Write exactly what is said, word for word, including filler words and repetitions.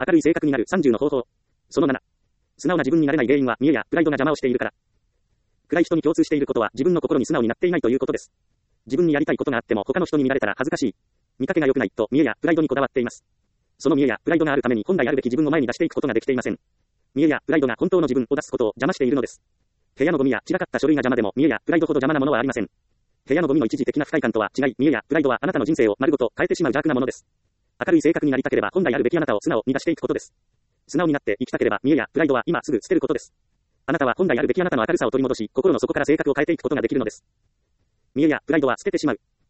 明るい性格になるさんじゅうの方法。そのなな。素直な自分になれない原因は見栄やプライドが邪魔をしているから。暗い人に共通していることは自分の心に素直になっていないということです。自分にやりたいことがあっても他の人に見られたら恥ずかしい。見かけが良くないと見栄やプライドにこだわっています。その見栄やプライドがあるために本来あるべき自分を前に出していくことができていません。見栄やプライドが本当の自分を出すことを邪魔しているのです。部屋のゴミや散らかった書類が邪魔でも見栄やプライドほど邪魔なものはありません。部屋のゴミの一時的な不快感とは違い、見栄やプライドはあなたの人生を丸ごと変えてしまう邪悪なものです。明るい性格になりたければ本来あるべきあなたを素直に出していくことです。素直になって生きたければ見栄やプライドは今すぐ捨てることです。あなたは本来あるべきあなたの明るさを取り戻し、心の底から性格を変えていくことができるのです。見栄やプライドは捨ててしまう。